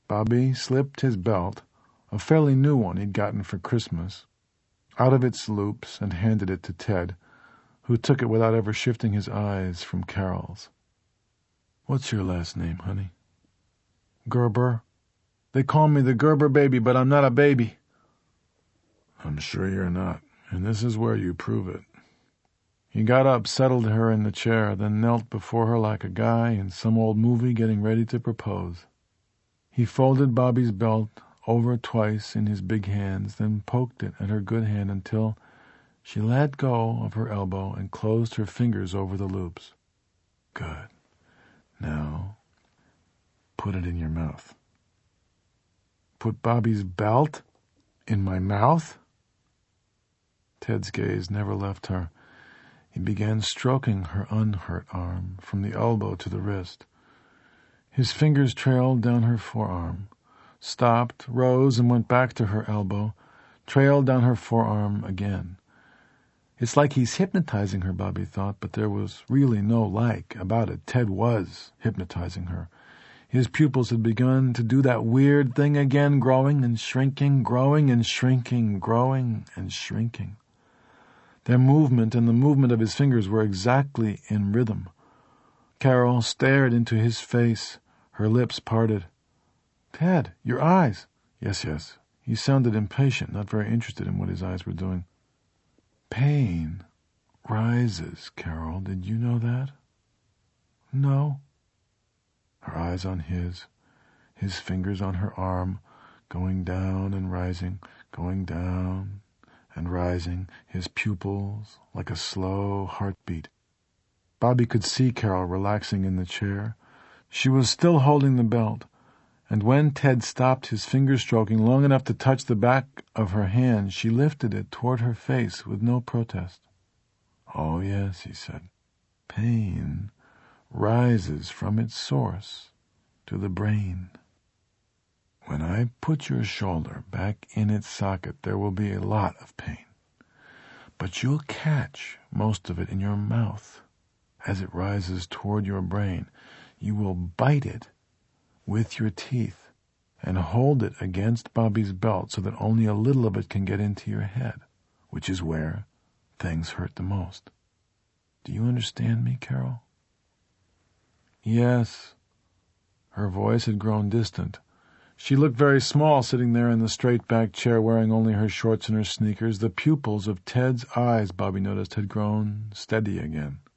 Bobby slipped his belt, a fairly new one he'd gotten for Christmas, out of its loops and handed it to Ted, who took it without ever shifting his eyes from Carol's. "What's your last name, honey?" "Gerber. They call me the Gerber baby, but I'm not a baby." "I'm sure you're not, and this is where you prove it." He got up, settled her in the chair, then knelt before her like a guy in some old movie getting ready to propose. He folded Bobby's belt over twice in his big hands, then poked it at her good hand until she let go of her elbow and closed her fingers over the loops. "Good. Now, put it in your mouth." "Put Bobby's belt in my mouth?" Ted's gaze never left her. He began stroking her unhurt arm from the elbow to the wrist. His fingers trailed down her forearm, stopped, rose, and went back to her elbow, trailed down her forearm again. It's like he's hypnotizing her, Bobby thought, but there was really no like about it. Ted was hypnotizing her. His pupils had begun to do that weird thing again, growing and shrinking, growing and shrinking, growing and shrinking. Their movement and the movement of his fingers were exactly in rhythm. Carol stared into his face, her lips parted. "Ted, your eyes." Yes. He sounded impatient, not very interested in what his eyes were doing. "Pain rises, Carol. Did you know that?" "No." Her eyes on his fingers on her arm, going down and rising, going down and rising, his pupils like a slow heartbeat. Bobby could see Carol relaxing in the chair. She was still holding the belt, and when Ted stopped his finger stroking long enough to touch the back of her hand, she lifted it toward her face with no protest. "Oh, yes," he said. "Pain rises from its source to the brain. When I put your shoulder back in its socket, there will be a lot of pain. But you'll catch most of it in your mouth as it rises toward your brain. You will bite it with your teeth and hold it against Bobby's belt so that only a little of it can get into your head, which is where things hurt the most. Do you understand me, Carol?" "Yes." Her voice had grown distant. She looked very small sitting there in the straight-backed chair wearing only her shorts and her sneakers. The pupils of Ted's eyes, Bobby noticed, had grown steady again.